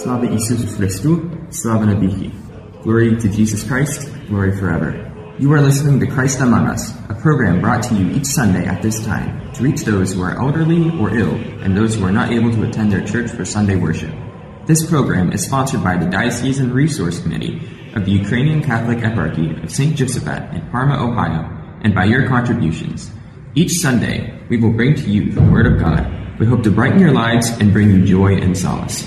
Slava Isusu Christu, Slava Nabiki. Glory to Jesus Christ, glory forever. You are listening to Christ Among Us, a program brought to you each Sunday at this time to reach those who are elderly or ill and those who are not able to attend their church for Sunday worship. This program is sponsored by the Diocesan Resource Committee of the Ukrainian Catholic Eparchy of St. Josaphat in Parma, Ohio, and by your contributions. Each Sunday, we will bring to you the Word of God. We hope to brighten your lives and bring you joy and solace.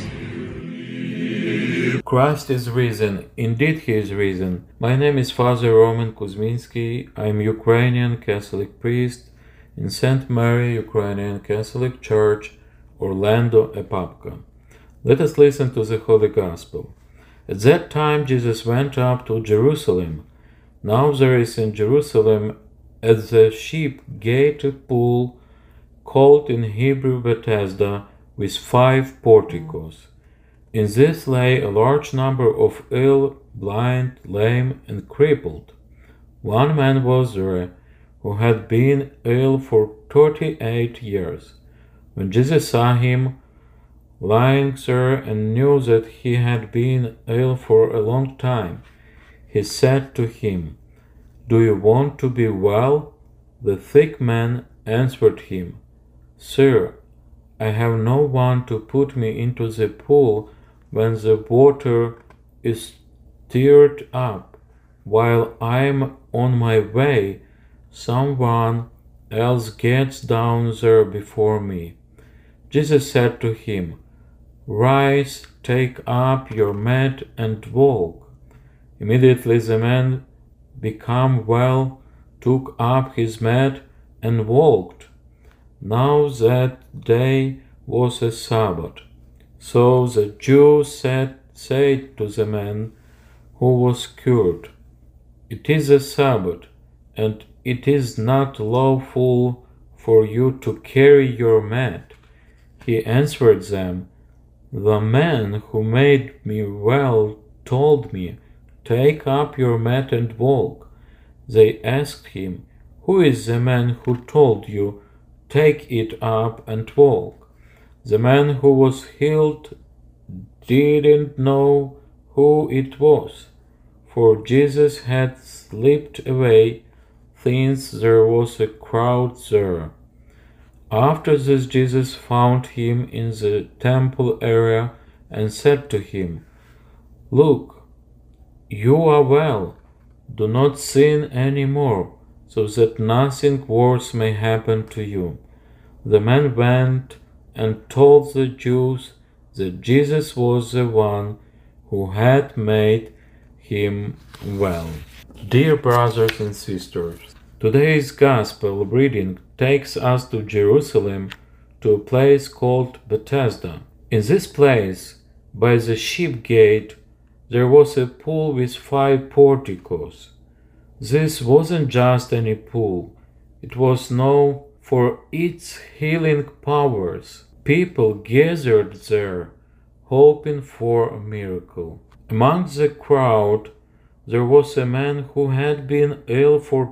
Christ is risen. Indeed, He is risen. My name is Father Roman Kuzminsky. I am Ukrainian Catholic priest in St. Mary Ukrainian Catholic Church, Orlando, Epapka. Let us listen to the Holy Gospel. At that time Jesus went up to Jerusalem. Now there is in Jerusalem at the sheep gate a pool called in Hebrew Bethesda, with 5 porticos. In this lay a large number of ill, blind, lame, and crippled. One man was there who had been ill for 38 years. When Jesus saw him lying there and knew that he had been ill for a long time, he said to him, "Do you want to be well?" The sick man answered him, "Sir, I have no one to put me into the pool when the water is stirred up. While I am on my way, someone else gets down there before me." Jesus said to him, "Rise, take up your mat and walk." Immediately the man, become well, took up his mat and walked. Now that day was a Sabbath. So the Jews said to the man who was cured, "It is a Sabbath, and it is not lawful for you to carry your mat." He answered them, "The man who made me well told me, 'Take up your mat and walk.'" They asked him, "Who is the man who told you, 'Take it up and walk'?" The man who was healed didn't know who it was, for Jesus had slipped away since there was a crowd there. After this, Jesus found him in the temple area and said to him, "Look, you are well. Do not sin any more, so that nothing worse may happen to you." The man went and told the Jews that Jesus was the one who had made him well. Dear brothers and sisters, today's Gospel reading takes us to Jerusalem, to a place called Bethesda. In this place, by the sheep gate, there was a pool with 5 porticos. This wasn't just any pool. It was known for its healing powers. People gathered there, hoping for a miracle. Among the crowd, there was a man who had been ill for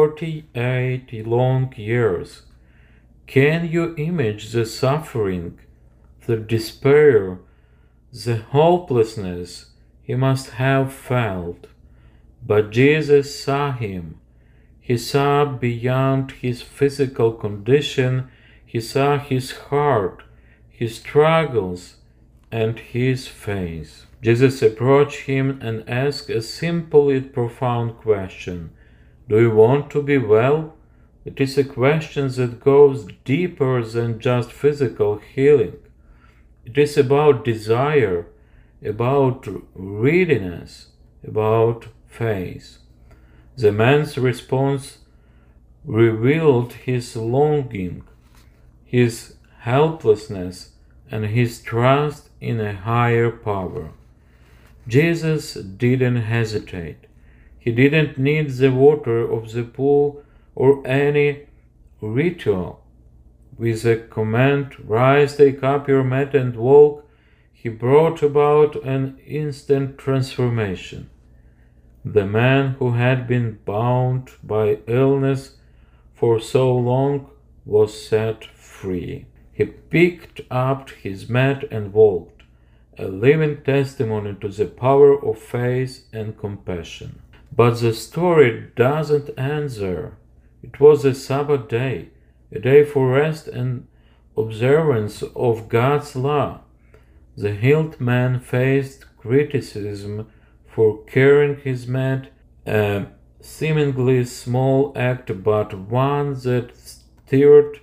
38 long years. Can you imagine the suffering, the despair, the hopelessness he must have felt? But Jesus saw him. He saw beyond his physical condition. He saw his heart, his struggles, and his faith. Jesus approached him and asked a simple yet profound question. Do you want to be well? It is a question that goes deeper than just physical healing. It is about desire, about readiness, about faith. The man's response revealed his longing, his helplessness, and his trust in a higher power. Jesus didn't hesitate. He didn't need the water of the pool or any ritual. With the command, "Rise, take up your mat and walk," he brought about an instant transformation. The man who had been bound by illness for so long was set free. He picked up his mat and walked. a living testimony to the power of faith and compassion. But the story doesn't end there. It was a Sabbath day, a day for rest and observance of God's law. The healed man faced criticism for carrying his mat, a seemingly small act but one that stirred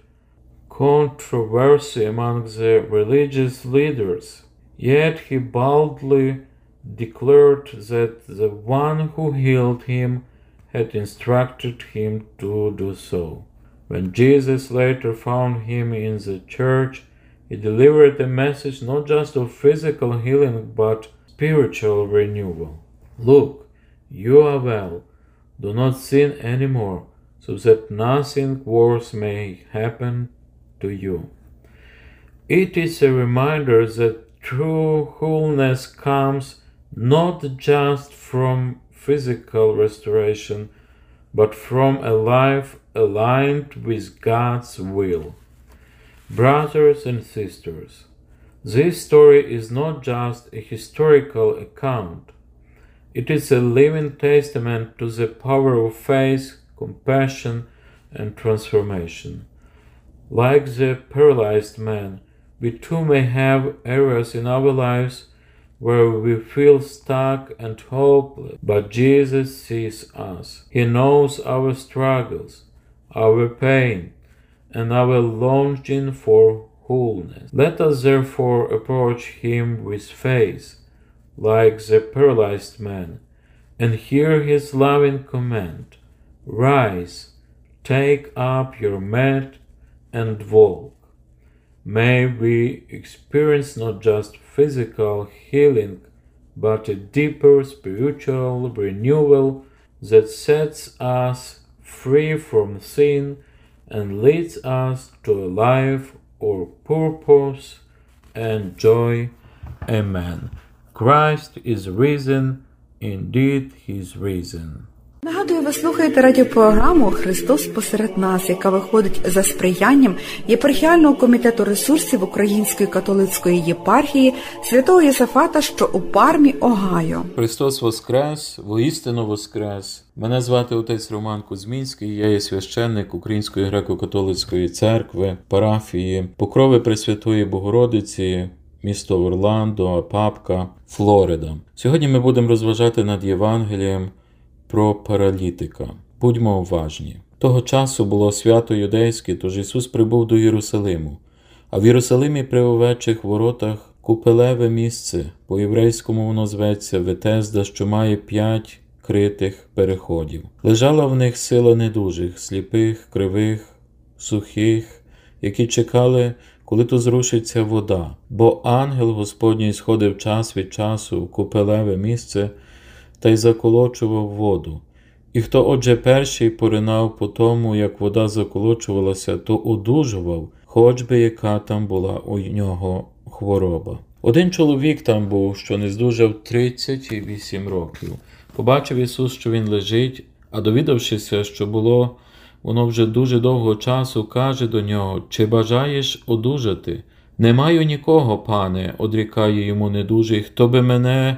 controversy among the religious leaders. Yet he boldly declared that the one who healed him had instructed him to do so. When Jesus later found him in the church, he delivered a message not just of physical healing but spiritual renewal. Look, you are well. Do not sin anymore, so that nothing worse may happen to you. It is a reminder that true wholeness comes not just from physical restoration, but from a life aligned with God's will. Brothers and sisters, this story is not just a historical account. It is a living testament to the power of faith, compassion, and transformation. Like the paralyzed man, we too may have areas in our lives where we feel stuck and hopeless, but Jesus sees us. He knows our struggles, our pain, and our longing for wholeness. Let us therefore approach Him with faith, like the paralyzed man, and hear His loving command, "Rise, take up your mat, and walk." May we experience not just physical healing, but a deeper spiritual renewal that sets us free from sin and leads us to a life of purpose and joy. Amen. Christ is risen, indeed He is risen. Нагадую, ви слухаєте радіопрограму «Христос посеред нас», яка виходить за сприянням Єпархіального комітету ресурсів Української католицької єпархії Святого Єсафата, що у Пармі, Огайо. Христос воскрес, воістину воскрес. Мене звати отець Роман Кузьмінський, я є священник Української греко-католицької церкви, парафії Покрови Пресвятої Богородиці, місто Орландо, Апапка, Флорида. Сьогодні ми будемо розважати над Євангелієм про паралітика. Будьмо уважні. Того часу було свято юдейське, тож Ісус прибув до Єрусалиму. А в Єрусалимі при овечих воротах купелеве місце, по-єврейському воно зветься Ветезда, що має 5 критих переходів. Лежала в них сила недужих, сліпих, кривих, сухих, які чекали, коли то зрушиться вода. Бо ангел Господній сходив час від часу в купелеве місце та й заколочував воду. І хто, отже, перший поринав по тому, як вода заколочувалася, то одужував, хоч би яка там була у нього хвороба. Один чоловік там був, що не здужав 38 років. Побачив Ісус, що він лежить, а довідавшися, що було воно вже дуже довго часу, каже до нього: «Чи бажаєш одужати?» «Не маю нікого, пане», – одрікає йому недужий, «хто би мене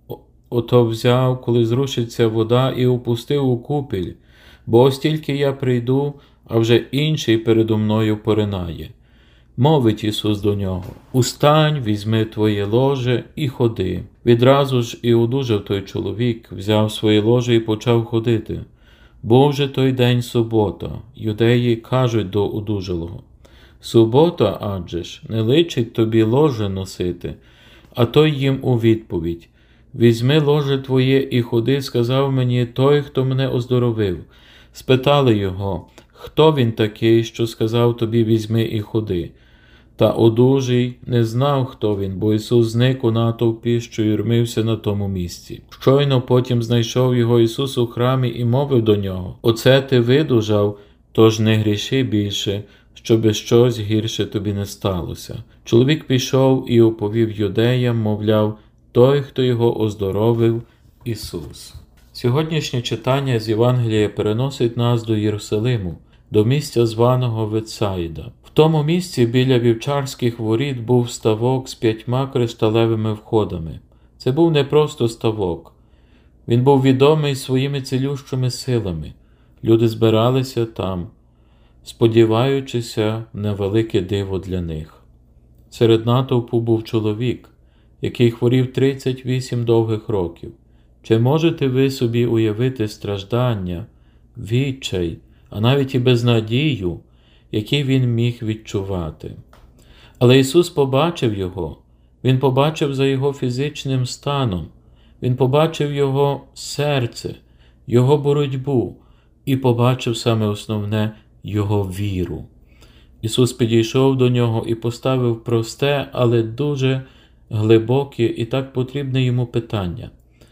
ото взяв, коли зрушиться вода, і опустив у купіль, бо ось тільки я прийду, а вже інший передо мною поринає». Мовить Ісус до нього: «Устань, візьми твоє ложе і ходи». Відразу ж і одужав той чоловік, взяв своє ложе і почав ходити. Був же той день субота. Юдеї кажуть до одужалого: «Субота, адже ж, не личить тобі ложе носити». А той їм у відповідь: «Візьми ложе твоє і ходи», сказав мені той, хто мене оздоровив. Спитали його: «Хто він такий, що сказав тобі: візьми і ходи?» Та одужий не знав, хто він, бо Ісус зник у натовпі, що юрмився на тому місці. Щойно потім знайшов його Ісус у храмі і мовив до нього: «Оце ти видужав, тож не гріши більше, щоби щось гірше тобі не сталося». Чоловік пішов і оповів юдеям, мовляв, той, хто його оздоровив, Ісус. Сьогоднішнє читання з Євангелія переносить нас до Єрусалиму, до місця званого Ветсаїда. В тому місці біля вівчарських воріт був ставок з 5 кришталевими входами. Це був не просто ставок. Він був відомий своїми цілющими силами. Люди збиралися там, сподіваючися на велике диво для них. Серед натовпу був чоловік, який хворів 38 довгих років. Чи можете ви собі уявити страждання, відчай, а навіть і безнадію, які він міг відчувати? Але Ісус побачив його. Він побачив за його фізичним станом. Він побачив його серце, його боротьбу і побачив саме основне – його віру. Ісус підійшов до нього і поставив просте, але дуже глибоке і так потрібне йому питання.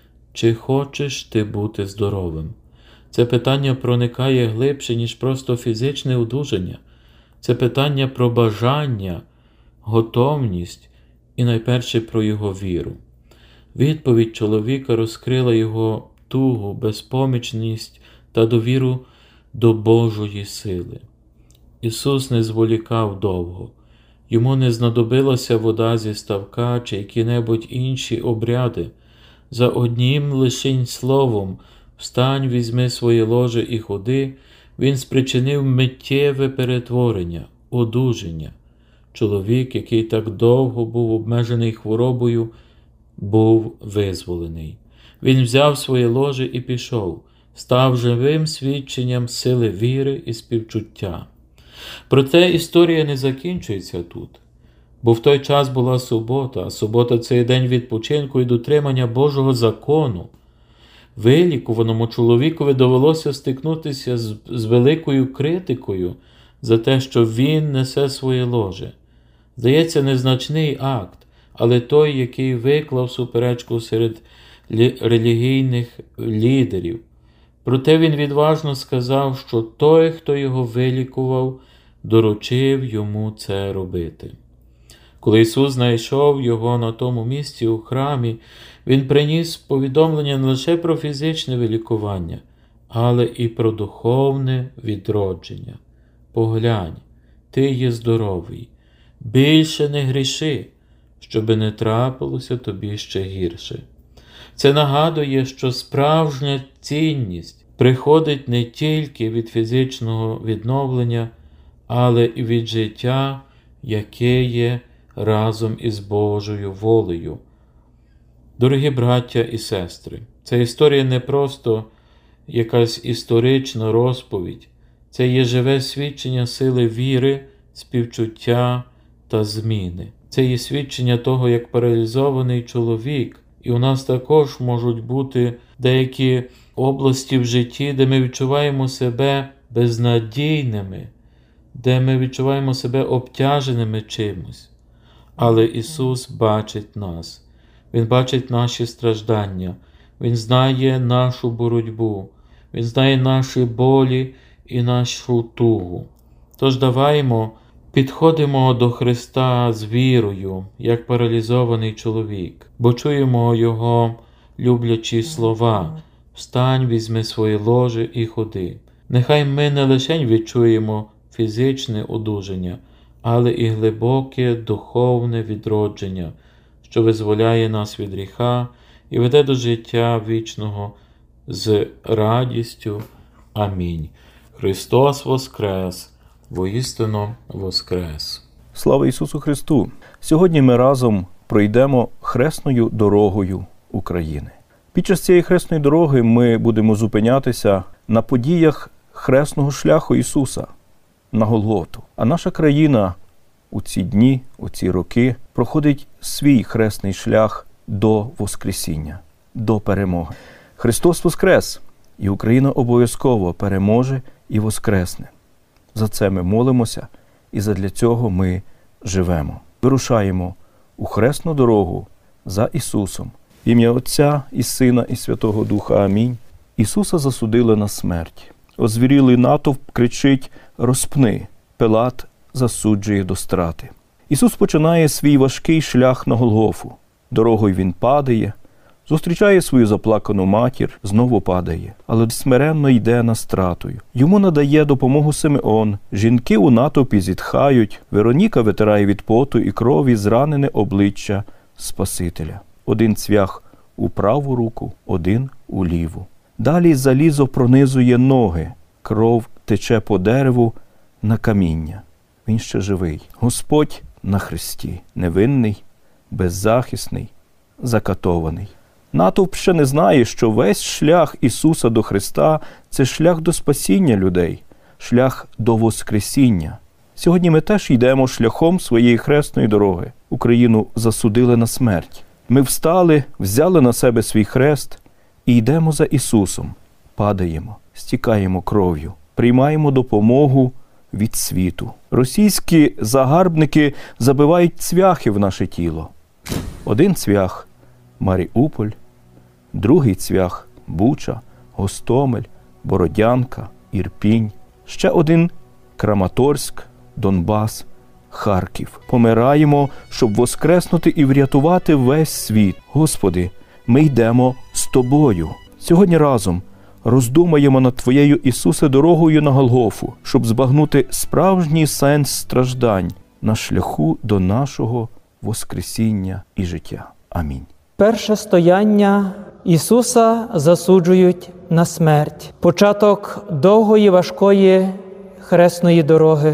Чи хочеш ти бути здоровим? Це питання проникає глибше, ніж просто фізичне одужання. Це питання про бажання, готовність і найперше про його віру. Відповідь чоловіка розкрила його тугу, безпомічність та довіру до Божої сили. Ісус не зволікав довго. Йому не знадобилася вода зі ставка чи які-небудь інші обряди. За одним лишень словом «Встань, візьми своє ложе і ходи», він спричинив миттєве перетворення, одужання. Чоловік, який так довго був обмежений хворобою, був визволений. Він взяв своє ложе і пішов, став живим свідченням сили віри і співчуття. Проте історія не закінчується тут, бо в той час була субота, а субота – це день відпочинку і дотримання Божого закону. Вилікуваному чоловікові довелося стикнутися з великою критикою за те, що він несе своє ложе. Здається, незначний акт, але той, який виклав суперечку серед релігійних лідерів. Проте він відважно сказав, що той, хто його вилікував, доручив йому це робити. Коли Ісус знайшов його на тому місці у храмі, Він приніс повідомлення не лише про фізичне вилікування, але і про духовне відродження. Поглянь, ти є здоровий, більше не гріши, щоби не трапилося тобі ще гірше. Це нагадує, що справжня цінність приходить не тільки від фізичного відновлення, але і від життя, яке є разом із Божою волею. Дорогі браття і сестри, ця історія не просто якась історична розповідь, це є живе свідчення сили віри, співчуття та зміни. Це є свідчення того, як паралізований чоловік, і у нас також можуть бути деякі області в житті, де ми відчуваємо себе безнадійними, де ми відчуваємо себе обтяженими чимось. Але Ісус бачить нас. Він бачить наші страждання. Він знає нашу боротьбу. Він знає наші болі і нашу тугу. Тож підходимо до Христа з вірою, як паралізований чоловік, бо чуємо Його люблячі слова «Встань, візьми своє ложе і ходи». Нехай ми не лише відчуємо фізичне одужання, але і глибоке духовне відродження, що визволяє нас від гріха і веде до життя вічного з радістю. Амінь. Христос воскрес! Воістину воскрес! Слава Ісусу Христу! Сьогодні ми разом пройдемо хресною дорогою України. Під час цієї хресної дороги ми будемо зупинятися на подіях хресного шляху Ісуса на Голготу. А наша країна у ці дні, у ці роки проходить свій хресний шлях до Воскресіння, до перемоги. Христос воскрес! І Україна обов'язково переможе і воскресне. За це ми молимося і задля цього ми живемо. Вирушаємо у хресну дорогу за Ісусом. В ім'я Отця і Сина і Святого Духа. Амінь. Ісуса засудили на смерть. Озвірілий натовп кричить «Розпни!» Пилат засуджує до страти. Ісус починає свій важкий шлях на Голгофу. Дорогою Він падає, Зустрічає свою заплакану матір, знову падає, але смиренно йде на стратою. Йому надає допомогу Симеон. Жінки у натовпі зітхають. Вероніка витирає від поту і крові зранене обличчя Спасителя. Один цвях у праву руку, один у ліву. Далі залізо пронизує ноги. Кров тече по дереву на каміння. Він ще живий. Господь на хресті. Невинний, беззахисний, закатований. Натовп ще не знає, що весь шлях Ісуса до Христа – це шлях до спасіння людей, шлях до Воскресіння. Сьогодні ми теж йдемо шляхом своєї хресної дороги. Україну засудили на смерть. Ми встали, взяли на себе свій хрест і йдемо за Ісусом. Падаємо, стікаємо кров'ю, приймаємо допомогу від світу. Російські загарбники забивають цвяхи в наше тіло. Один цвях – Маріуполь, другий цвях – Буча, Гостомель, Бородянка, Ірпінь, ще один – Краматорськ, Донбас, Харків. Помираємо, щоб воскреснути і врятувати весь світ. Господи, ми йдемо з Тобою. Сьогодні разом роздумаємо над Твоєю, Ісусе, дорогою на Голгофу, щоб збагнути справжній сенс страждань на шляху до нашого воскресіння і життя. Амінь. Перше стояння Ісуса засуджують на смерть. Початок довгої, важкої хресної дороги.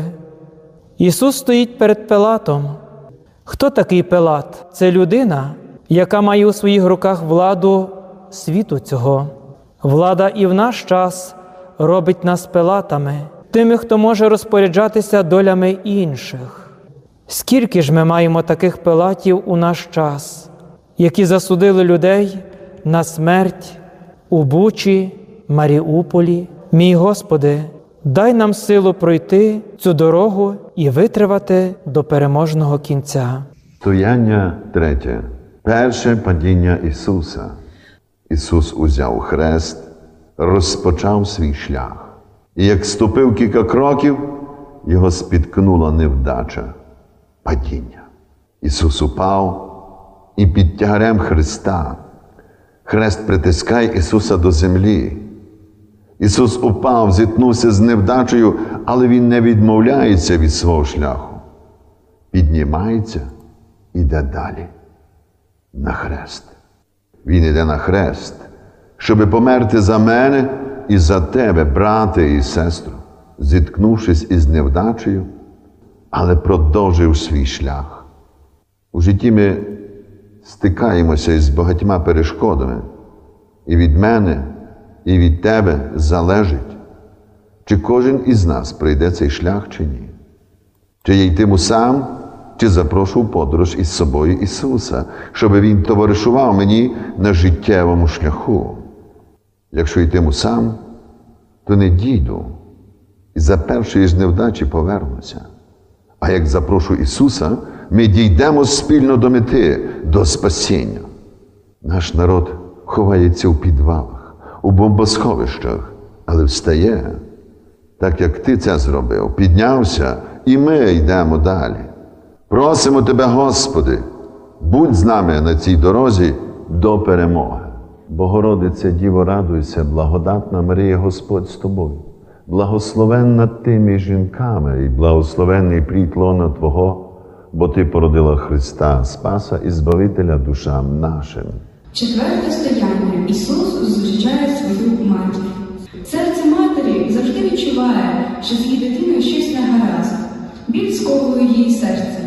Ісус стоїть перед Пилатом. Хто такий Пилат? Це людина, яка має у своїх руках владу світу цього. Влада і в наш час робить нас Пилатами, тими, хто може розпоряджатися долями інших. Скільки ж ми маємо таких Пилатів у наш час, які засудили людей на смерть у Бучі, Маріуполі? Мій Господи, дай нам силу пройти цю дорогу і витривати до переможного кінця. Стояння третє. Перше падіння Ісуса. Ісус узяв хрест, розпочав свій шлях. І як ступив кілька кроків, його спіткнула невдача, падіння. Ісус упав, і під тягарем Христа хрест притискає Ісуса до землі. Ісус упав, зіткнувся з невдачею, але Він не відмовляється від свого шляху. Піднімається, іде далі, на хрест. Він іде на хрест, щоби померти за мене і за тебе, брате і сестру, зіткнувшись із невдачею, але продовжив свій шлях. У житті ми стикаємося із багатьма перешкодами. І від мене, і від тебе залежить, чи кожен із нас пройде цей шлях, чи ні. Чи я йтиму сам, чи запрошу в подорож із собою Ісуса, щоб Він товаришував мені на життєвому шляху. Якщо йтиму сам, то не дійду, і за першої ж невдачі повернуся. А як запрошу Ісуса, ми дійдемо спільно до мети, до спасіння. Наш народ ховається у підвалах, у бомбосховищах, але встає, так як Ти це зробив, піднявся, і ми йдемо далі. Просимо Тебе, Господи, будь з нами на цій дорозі до перемоги. Богородице, Діво, радуйся, благодатна Марія, Господь з Тобою. Благословенна Ти між жінками, і благословенний плід лона Твого, бо Ти породила Христа, Спаса і Збавителя душам нашим. Четверте стояння. Ісус зустрічає свою матір. Серце матері завжди відчуває, що з її дитиною щось не гаразд. Біль сковує її серце.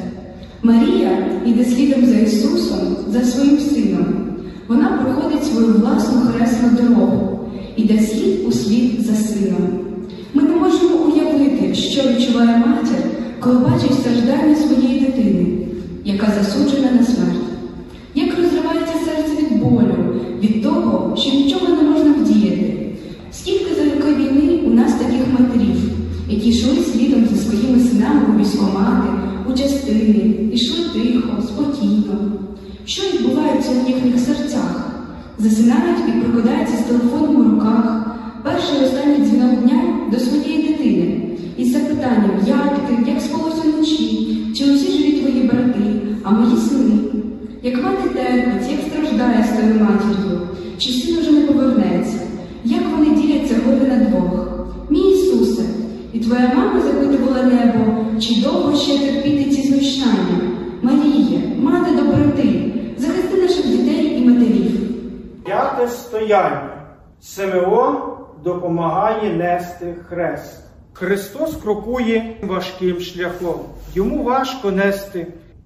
Марія йде слідом за Ісусом, за своїм сином. Вона проходить свою власну хресну дорогу, іде слід у слід за сином. Ми не можемо уявити, що відчуває матір, коли бачить страждання своєї дитини, яка засуджена на смерть. Як розривається серце від болю, від того, що нічого не можна вдіяти. Скільки за роки війни у нас таких матерів, які йшли слідом за своїми синами у військкомати, у частини, йшли тихо, спокійно. Що відбувається у їхніх серцях? Засинають і прокидаються з телефоном у руках, перший і останній дзвінок дня до своєї дитини, із запитанням, як ти, як спалося вночі, чи усі живі твої брати, а мої сини. Як мати терпить, як страждає з тою своєю матір'ю, чи син уже не повернеться? Як вони діляться горе на двох? Мій Ісусе, і твоя мама запитувала небо, чи довго ще терпіти ці знущання? Маріє, мати доброти, захисти наших дітей і матерів. П'яте стояння. Симеон допомагає нести хрест. Христос крокує важким шляхом. Йому важко нести.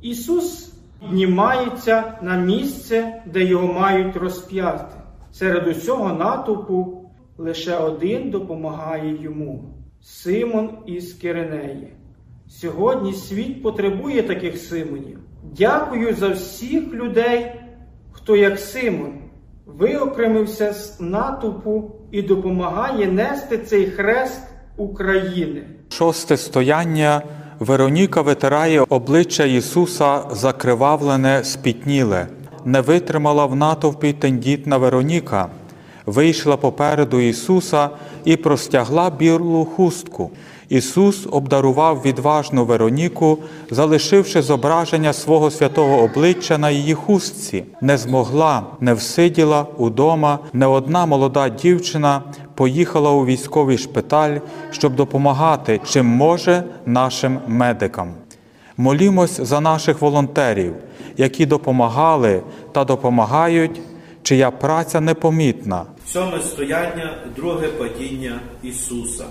Ісус піднімається на місце, де його мають розп'яти. Серед усього натовпу лише один допомагає йому – Симон із Киринеї. Сьогодні світ потребує таких Симонів. Дякую за всіх людей, хто як Симон виокремився з натовпу і допомагає нести цей хрест України. Шосте стояння. Вероніка витирає обличчя Ісуса, закривавлене, спітніле. Не витримала в натовпі тендітна Вероніка. Вийшла попереду Ісуса і простягла білу хустку. Ісус обдарував відважну Вероніку, залишивши зображення свого святого обличчя на її хустці. Не змогла, не всиділа удома, не одна молода дівчина поїхала у військовий шпиталь, щоб допомагати, чим може, нашим медикам. Молімось за наших волонтерів, які допомагали та допомагають, чия праця непомітна. Сьоме стояння, друге падіння Ісуса.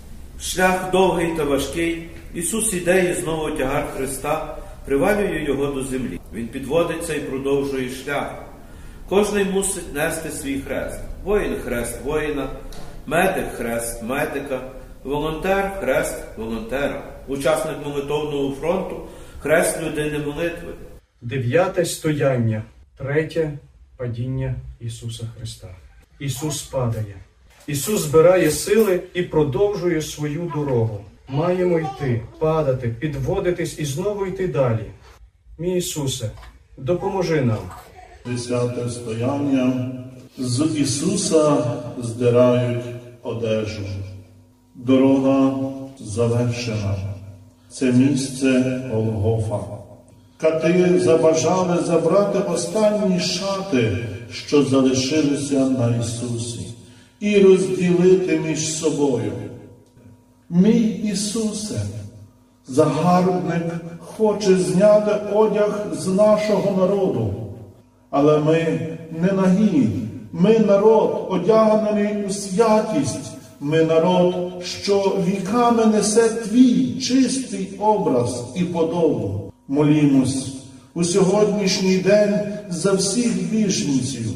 Шлях довгий та важкий. Ісус іде і знову тягар Христа привалює його до землі. Він підводиться і продовжує шлях. Кожний мусить нести свій хрест. Воїн – хрест воїна, медик – хрест медика, волонтер – хрест волонтера, учасник молитовного фронту – хрест людини молитви. Дев'яте стояння, третє падіння Ісуса Христа. Ісус падає. Ісус збирає сили і продовжує свою дорогу. Маємо йти, падати, підводитись і знову йти далі. Мій Ісусе, допоможи нам. Десяте стояння. З Ісуса здирають одежу. Дорога завершена. Це місце Голгофа. Кати забажали забрати останні шати, що залишилися на Ісусі, і розділити між собою. Мій Ісусе, загарбник хоче зняти одяг з нашого народу, але ми не нагі, ми народ, одягнений у святість, ми народ, що віками несе твій чистий образ і подобу. Молімось у сьогоднішній день за всіх біженців,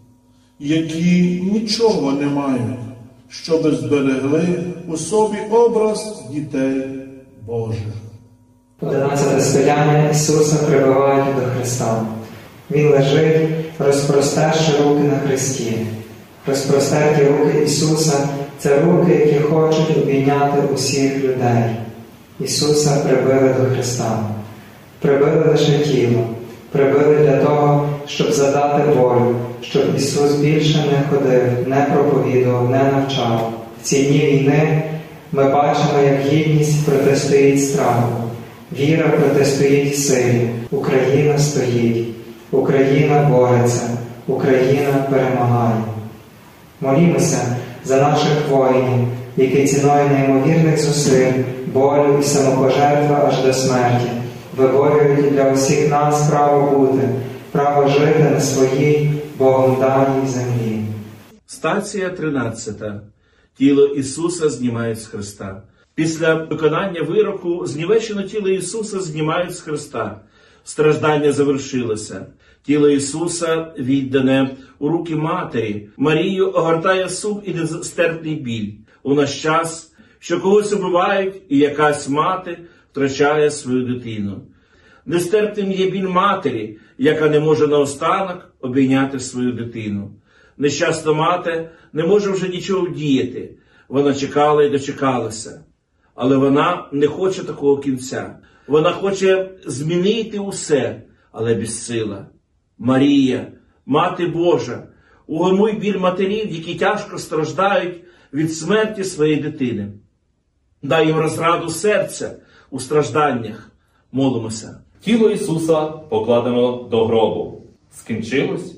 які нічого не мають, щоби зберегли у собі образ дітей Божих. 11 стояння Ісуса прибивають до Христа. Він лежить, розпростерши руки на хресті. Розпростерті руки Ісуса – це руки, які хочуть обійняти усіх людей. Ісуса прибили до Христа. Прибили лише тіло. Прибили для того, щоб задати волю, щоб Ісус більше не ходив, не проповідував, не навчав. В ці дні війни ми бачимо, як гідність протистоїть страху. Віра протистоїть силі. Україна стоїть. Україна бореться. Україна перемагає. Молімося за наших воїнів, які ціною неймовірних зусиль, болю і самопожертви аж до смерті виборюють для усіх нас право бути, право жити на своїй Богом даній землі. Стація 13. Тіло Ісуса знімають з Христа. Після виконання вироку знівечене тіло Ісуса знімають з Христа. Страждання завершилося. Тіло Ісуса віддане у руки матері. Марію огортає сум і нестерпний біль. У наш час, що когось убивають, і якась мати втрачає свою дитину. Нестерпним є біль матері, яка не може наостанок обійняти свою дитину. Нещасна мати не може вже нічого вдіяти. Вона чекала і дочекалася. Але вона не хоче такого кінця. Вона хоче змінити усе, але безсила. Марія, Мати Божа, угамуй біль матерів, які тяжко страждають від смерті своєї дитини. Дай їм розраду серця у стражданнях. Молимося. Тіло Ісуса покладено до гробу. Скінчилось?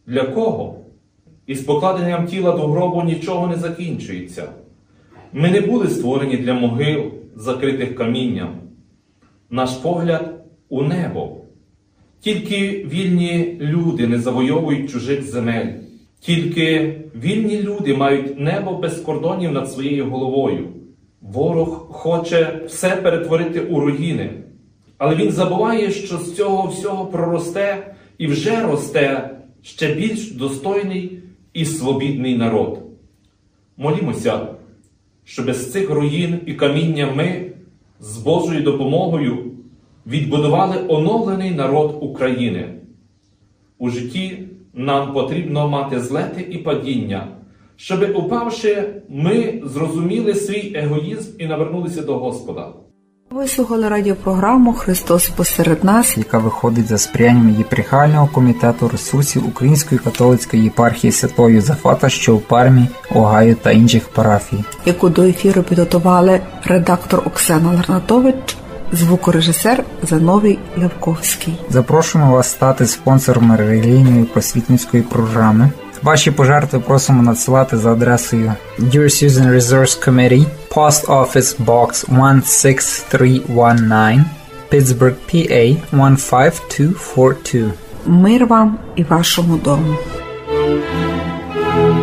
Для кого? Із покладенням тіла до гробу нічого не закінчується. Ми не були створені для могил, закритих камінням. Наш погляд у небо. Тільки вільні люди не завойовують чужих земель. Тільки вільні люди мають небо без кордонів над своєю головою. Ворог хоче все перетворити у руїни. Але він забуває, що з цього всього проросте і вже росте ще більш достойний і свобідний народ. Молімося, щоб без цих руїн і каміння ми з Божою допомогою відбудували оновлений народ України. У житті нам потрібно мати злети і падіння, щоб, упавши, ми зрозуміли свій егоїзм і навернулися до Господа. Ви слухали радіопрограму «Христос посеред нас», яка виходить за сприянням Єпархіального комітету ресурсів Української католицької єпархії Святого Йосафата, що у Пармі, Огайо та інших парафій, яку до ефіру підготували редактор Оксана Ларнатович, звукорежисер Зановій Левковський. Запрошуємо вас стати спонсором релігійної просвітницької програми. Ваші пожертви просимо надсилати за адресою Dear Susan Resource Committee, Post Office Box 16319, Pittsburgh, PA 15242. Мир вам і вашому дому.